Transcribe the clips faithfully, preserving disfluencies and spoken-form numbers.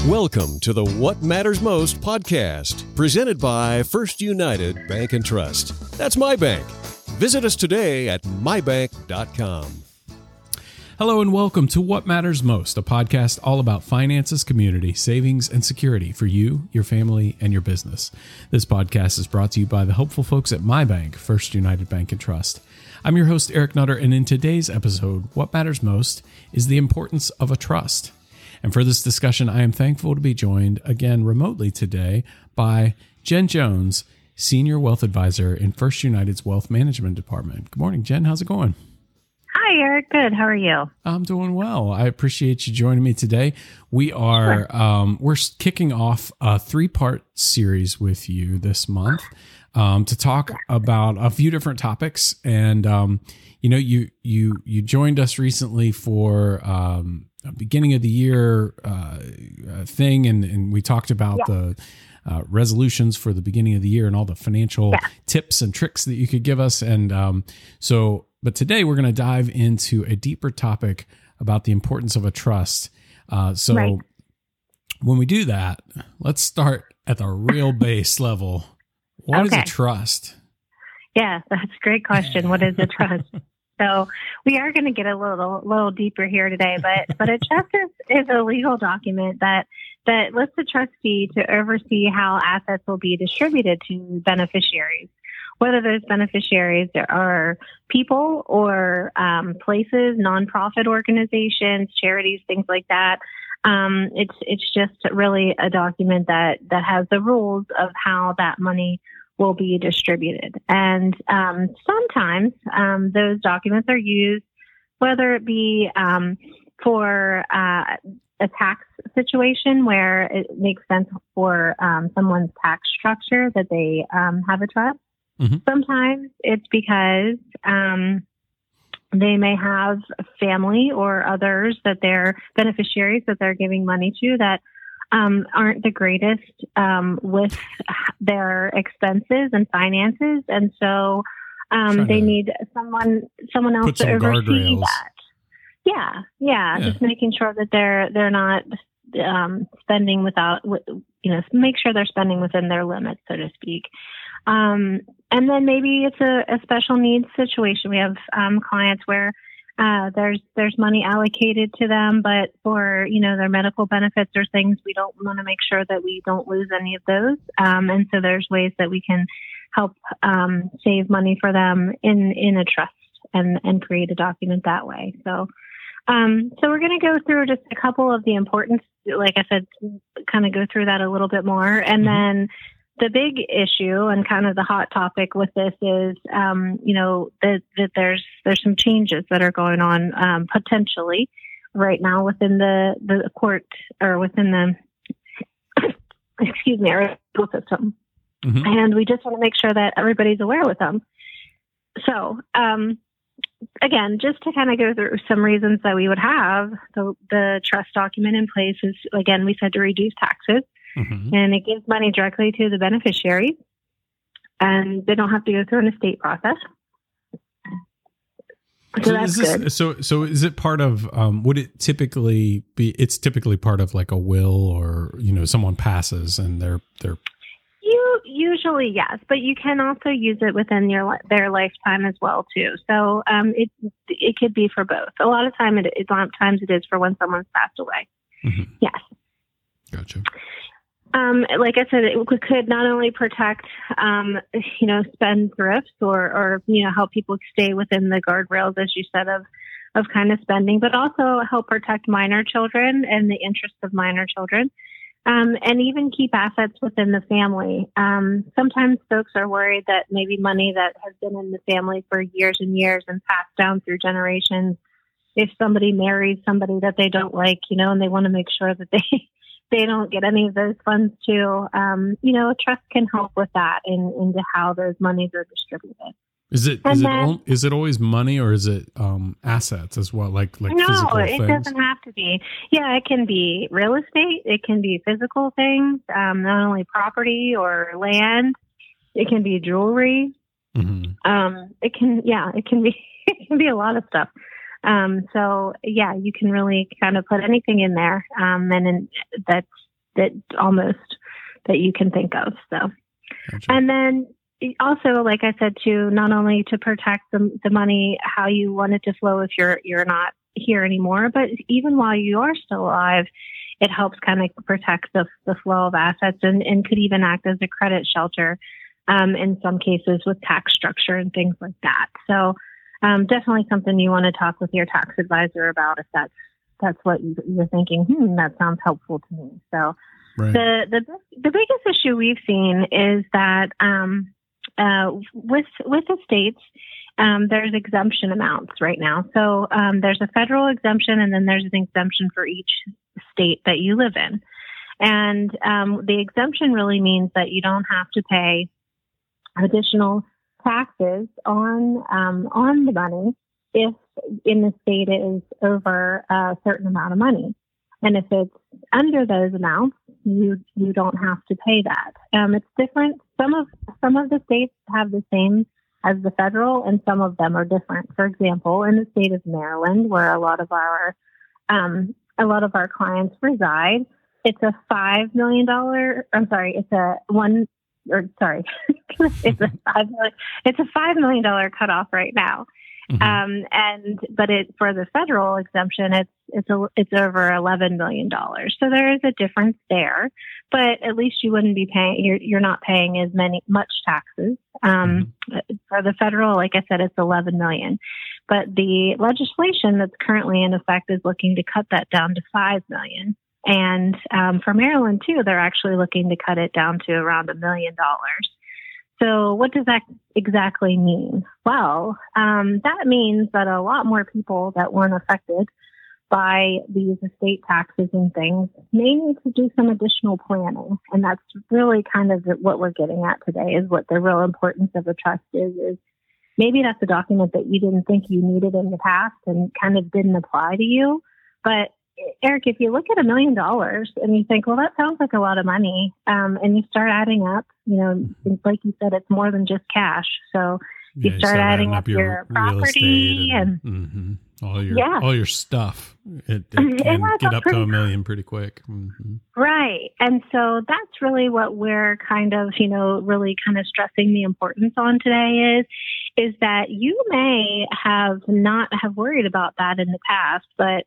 Welcome to the What Matters Most podcast, presented by First United Bank and Trust. That's my bank. Visit us today at my bank dot com. Hello and welcome to What Matters Most, a podcast all about finances, community, savings, and security for you, your family, and your business. This podcast is brought to you by the hopeful folks at my bank, First United Bank and Trust. I'm your host, Eric Nutter, and in today's episode, what matters most is the importance of a trust. And for this discussion, I am thankful to be joined again remotely today by Jen Jones, Senior Wealth Advisor in First United's Wealth Management Department. Good morning, Jen. How's it going? Hi, Eric. Good. How are you? I'm doing well. I appreciate you joining me today. We are sure. um, we're kicking off a three-part series with you this month um, to talk about a few different topics. And um, you know, you you you joined us recently for um, a beginning of the year uh, thing, and and we talked about yeah. the uh, resolutions for the beginning of the year and all the financial yeah. tips and tricks that you could give us. And um, so. But today we're going to dive into a deeper topic about the importance of a trust. Uh, so right. when we do that, let's start at the real base level. What okay. is a trust? Yeah, that's a great question. What is a trust? So we are going to get a little little deeper here today, but but a trust is, is a legal document that that lists a trustee to oversee how assets will be distributed to beneficiaries. Whether those beneficiaries are people or um, places, nonprofit organizations, charities, things like that. Um, it's it's just really a document that, that has the rules of how that money will be distributed. And um, sometimes um, those documents are used, whether it be um, for uh, a tax situation where it makes sense for um, someone's tax structure that they um, have a trust. Mm-hmm. Sometimes it's because um, they may have family or others that they're beneficiaries that they're giving money to that um, aren't the greatest um, with their expenses and finances, and so um, they need someone someone else to oversee that. Yeah, yeah, yeah, just making sure that they're they're not um, spending without, you know, make sure they're spending within their limits, so to speak. Um, and then maybe it's a, a special needs situation. We have um, clients where uh, there's there's money allocated to them, but for, you know, their medical benefits or things, we don't want to make sure that we don't lose any of those. Um, and so there's ways that we can help um, save money for them in, in a trust and, and create a document that way. So um, so we're going to go through just a couple of the importance, like I said, kind of go through that a little bit more, and mm-hmm. then the big issue and kind of the hot topic with this is, um, you know, that, that there's there's some changes that are going on um, potentially right now within the, the court or within the, excuse me, our legal system. Mm-hmm. And we just want to make sure that everybody's aware with them. So, um, again, just to kind of go through some reasons that we would have the, the trust document in place is, again, we said to reduce taxes. Mm-hmm. And it gives money directly to the beneficiaries, and they don't have to go through an estate process. So, so that's this, good. So, so is it part of? Um, would it typically be? It's typically part of like a will, or you know, someone passes and they're they're. You usually yes, but you can also use it within your their lifetime as well too. So um, it it could be for both. A lot of time it a lot of times it is for when someone's passed away. Mm-hmm. Yes. Gotcha. Um, like I said, it could not only protect, um, you know, spendthrifts or, or, you know, help people stay within the guardrails, as you said, of, of kind of spending, but also help protect minor children and the interests of minor children, um, and even keep assets within the family. Um, sometimes folks are worried that maybe money that has been in the family for years and years and passed down through generations, if somebody marries somebody that they don't like, you know, and they want to make sure that they they don't get any of those funds too. Um, you know, a trust can help with that in, into how those monies are distributed. Is it is then, it al- is it always money, or is it um, assets as well, like like no, physical it things? doesn't have to be. Yeah, it can be real estate. It can be physical things, um, not only property or land. It can be jewelry. Mm-hmm. Um, it can, yeah, it can be. It can be a lot of stuff. Um, so yeah, you can really kind of put anything in there, um, and in, that's that almost that you can think of. So, gotcha. And then also, like I said, too, not only to protect the, the money, how you want it to flow if you're you're not here anymore, but even while you are still alive, it helps kind of protect the, the flow of assets and, and could even act as a credit shelter um, in some cases with tax structure and things like that. So um, definitely something you want to talk with your tax advisor about if that's that's what you're thinking. Hmm, that sounds helpful to me. So right. the the the biggest issue we've seen is that um, uh, with with estates, um, there's exemption amounts right now. So um, there's a federal exemption, and then there's an exemption for each state that you live in. And um, the exemption really means that you don't have to pay additional taxes on um, on the money if in the state is over a certain amount of money. And if it's under those amounts, you you don't have to pay that. Um, it's different. Some of some of the states have the same as the federal, and some of them are different. For example, in the state of Maryland, where a lot of our um, a lot of our clients reside, it's a five million dollar. I'm sorry, it's a one or sorry, it's a five million. It's a five million dollar cutoff right now. Mm-hmm. Um, and, but it, for the federal exemption, it's, it's, a, it's over eleven million dollars. So there is a difference there, but at least you wouldn't be paying, you're, you're not paying as many, much taxes. Um, mm-hmm. For the federal, like I said, it's eleven million, but the legislation that's currently in effect is looking to cut that down to five million. And, um, for Maryland too, they're actually looking to cut it down to around a million dollars. So what does that exactly mean? Well, um, that means that a lot more people that weren't affected by these estate taxes and things may need to do some additional planning. And that's really kind of what we're getting at today, is what the real importance of a trust is, is maybe that's a document that you didn't think you needed in the past and kind of didn't apply to you. But Eric, if you look at a million dollars and you think, well, that sounds like a lot of money, um, and you start adding up, you know, like you said, it's more than just cash. So you, yeah, start, you start adding, adding up your, your property and, and mm-hmm. all your yeah. all your stuff. It, it can get up pretty, to a million pretty quick. Mm-hmm. Right. And so that's really what we're kind of, you know, really kind of stressing the importance on today is, is that you may have not have worried about that in the past, but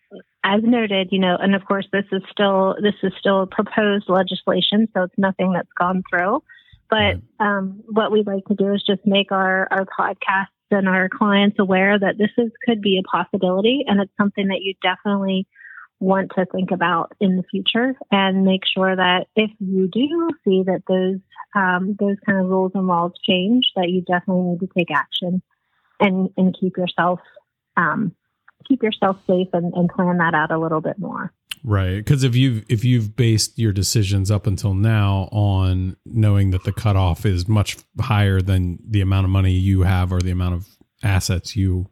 as noted, you know, and of course, this is still this is still proposed legislation, so it's nothing that's gone through. But um, what we'd like to do is just make our, our podcasts and our clients aware that this is could be a possibility, and it's something that you definitely want to think about in the future, and make sure that if you do see that those um, those kind of rules and laws change, that you definitely need to take action and and keep yourself. Um, keep yourself safe and, and plan that out a little bit more. Right. Because if you've, if you've based your decisions up until now on knowing that the cutoff is much higher than the amount of money you have or the amount of assets you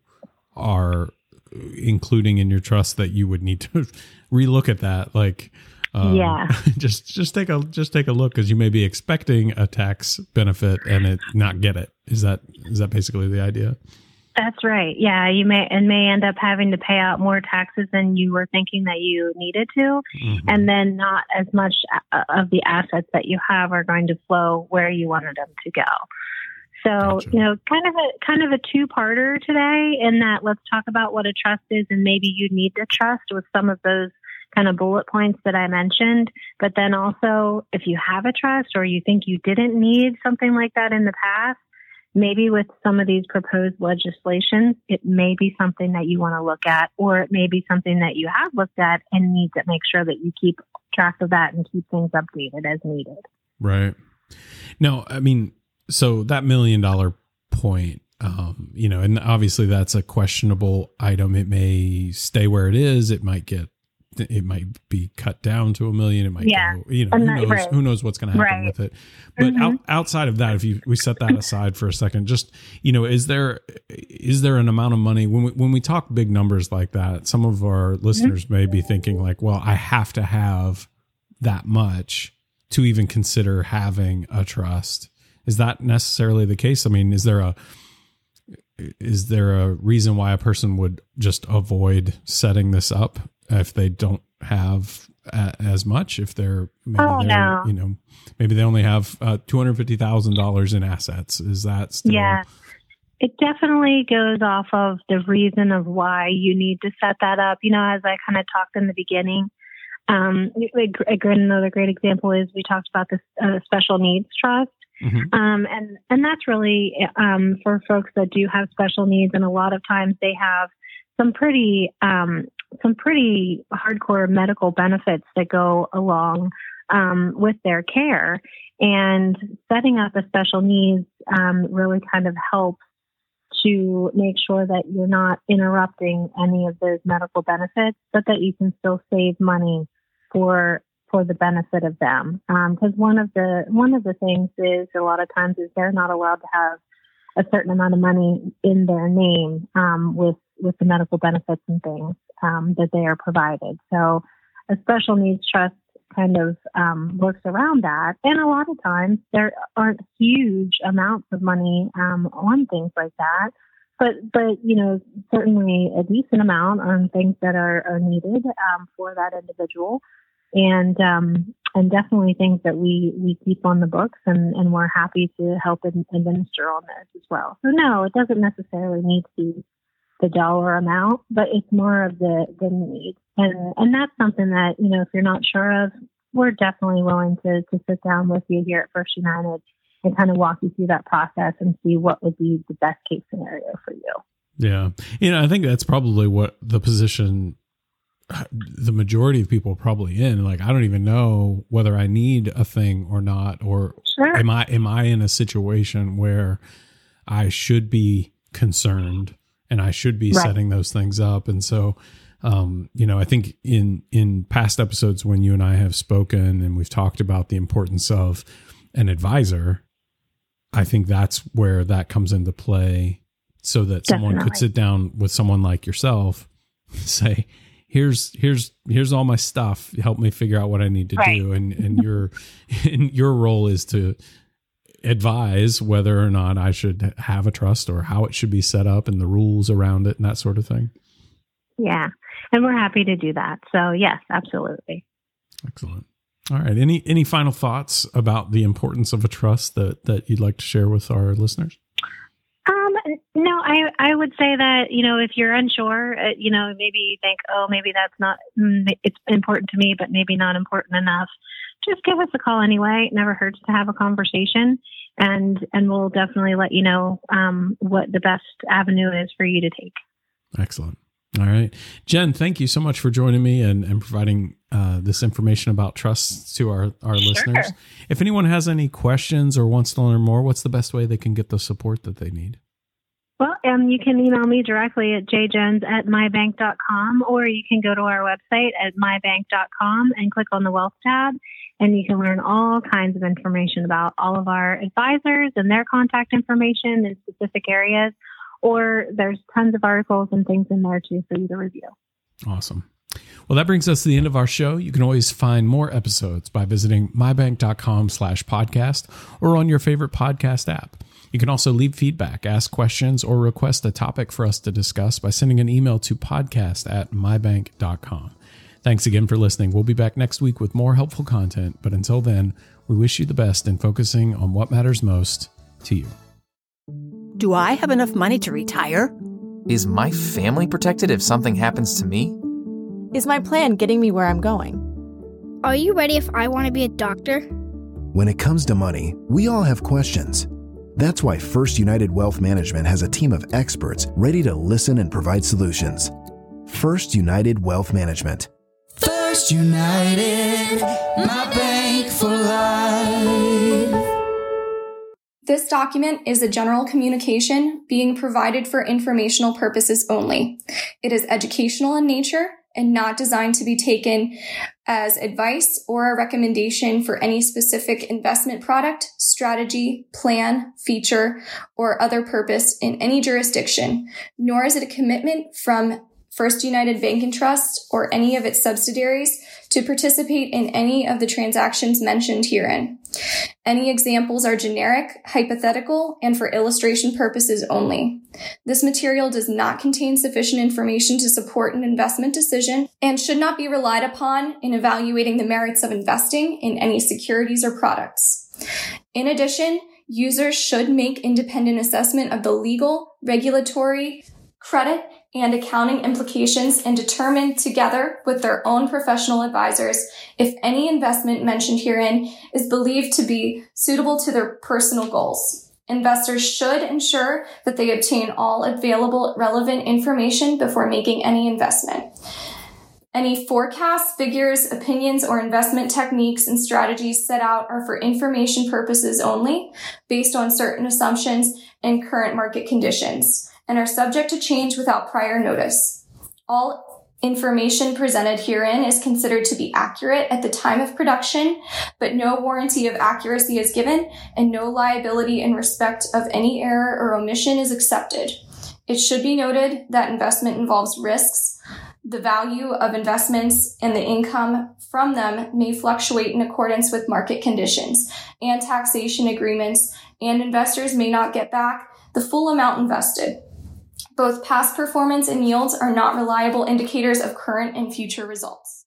are including in your trust, that you would need to relook at that. Like, um, yeah, just, just take a, just take a look, because you may be expecting a tax benefit and it not get it. Is that, is that basically the idea? That's right. Yeah, you may and may end up having to pay out more taxes than you were thinking that you needed to, mm-hmm. and then not as much of the assets that you have are going to flow where you wanted them to go. So, gotcha. you know, kind of a kind of a two-parter today, in that let's talk about what a trust is, and maybe you need to trust with some of those kind of bullet points that I mentioned. But then also, if you have a trust or you think you didn't need something like that in the past, maybe with some of these proposed legislations, it may be something that you want to look at, or it may be something that you have looked at and need to make sure that you keep track of that and keep things updated as needed. Right. No, I mean, so that million dollar point, um, you know, and obviously that's a questionable item. It may stay where it is. It might get, it might be cut down to a million. It might yeah. go, you know, who knows, right. who knows what's going to happen right. with it. But mm-hmm. out, outside of that, if you, we set that aside for a second, just, you know, is there, is there an amount of money when we, when we talk big numbers like that, some of our listeners mm-hmm. may be thinking like, well, I have to have that much to even consider having a trust. Is that necessarily the case? I mean, is there a, is there a reason why a person would just avoid setting this up if they don't have a, as much if they're, maybe oh, they're, no. you know, maybe they only have uh, two hundred fifty thousand dollars in assets. Is that still? Yeah, it definitely goes off of the reason of why you need to set that up. You know, as I kind of talked in the beginning, um, a, a great, another great example is we talked about this uh, special needs trust. Mm-hmm. Um, and, and that's really um, for folks that do have special needs. And a lot of times they have some pretty, um, some pretty hardcore medical benefits that go along um, with their care. And setting up a special needs um, really kind of helps to make sure that you're not interrupting any of those medical benefits, but that you can still save money for for the benefit of them. Because um, one of the one of the things is a lot of times is they're not allowed to have a certain amount of money in their name um, with with the medical benefits and things um, that they are provided. So a special needs trust kind of um, works around that. And a lot of times there aren't huge amounts of money um, on things like that. But, but you know, certainly a decent amount on things that are, are needed um, for that individual. And um, and definitely things that we, we keep on the books, and, and we're happy to help ad- administer on those as well. So no, it doesn't necessarily need to be the dollar amount, but it's more of the, the need. And and that's something that, you know, if you're not sure of, we're definitely willing to, to sit down with you here at First United and kind of walk you through that process and see what would be the best case scenario for you. Yeah. You know, I think that's probably what the position the majority of people are probably in. Like, I don't even know whether I need a thing or not, or sure. am I, am I in a situation where I should be concerned and I should be right. setting those things up. And so, um, you know, I think in, in past episodes when you and I have spoken and we've talked about the importance of an advisor, I think that's where that comes into play, so that Definitely. someone could sit down with someone like yourself and say, here's, here's, here's all my stuff. Help me figure out what I need to right. do. And, and your, and your role is to advise whether or not I should have a trust or how it should be set up and the rules around it and that sort of thing. Yeah. And we're happy to do that. So yes, absolutely. Excellent. All right. Any, any final thoughts about the importance of a trust that, that you'd like to share with our listeners? Um, no, I, I would say that, you know, if you're unsure, uh, you know, maybe you think, oh, maybe that's not, it's important to me, but maybe not important enough. Just give us a call anyway. It never hurts to have a conversation, and, and we'll definitely let you know, um, what the best avenue is for you to take. Excellent. All right. Jen, thank you so much for joining me and, and providing uh, this information about trusts to our, our Sure. listeners. If anyone has any questions or wants to learn more, what's the best way they can get the support that they need? Well, um, you can email me directly at j jones at my bank dot com, or you can go to our website at my bank dot com and click on the Wealth tab, and you can learn all kinds of information about all of our advisors and their contact information in specific areas. Or there's tons of articles and things in there too for you to review. Awesome. Well, that brings us to the end of our show. You can always find more episodes by visiting mybank.com slash podcast or on your favorite podcast app. You can also leave feedback, ask questions, or request a topic for us to discuss by sending an email to podcast at mybank dot com. Thanks again for listening. We'll be back next week with more helpful content. But until then, we wish you the best in focusing on what matters most to you. Do I have enough money to retire? Is my family protected if something happens to me? Is my plan getting me where I'm going? Are you ready if I want to be a doctor? When it comes to money, we all have questions. That's why First United Wealth Management has a team of experts ready to listen and provide solutions. First United Wealth Management. First United, my bank for life. This document is a general communication being provided for informational purposes only. It is educational in nature and not designed to be taken as advice or a recommendation for any specific investment product, strategy, plan, feature, or other purpose in any jurisdiction, nor is it a commitment from First United Bank and Trust or any of its subsidiaries to participate in any of the transactions mentioned herein. Any examples are generic, hypothetical, and for illustration purposes only. This material does not contain sufficient information to support an investment decision and should not be relied upon in evaluating the merits of investing in any securities or products. In addition, users should make independent assessment of the legal, regulatory, credit, and accounting implications and determine together with their own professional advisors if any investment mentioned herein is believed to be suitable to their personal goals. Investors should ensure that they obtain all available relevant information before making any investment. Any forecasts, figures, opinions, or investment techniques and strategies set out are for information purposes only, based on certain assumptions and current market conditions, and are subject to change without prior notice. All information presented herein is considered to be accurate at the time of production, but no warranty of accuracy is given, and no liability in respect of any error or omission is accepted. It should be noted that investment involves risks. The value of investments and the income from them may fluctuate in accordance with market conditions and taxation agreements, and investors may not get back the full amount invested. Both past performance and yields are not reliable indicators of current and future results.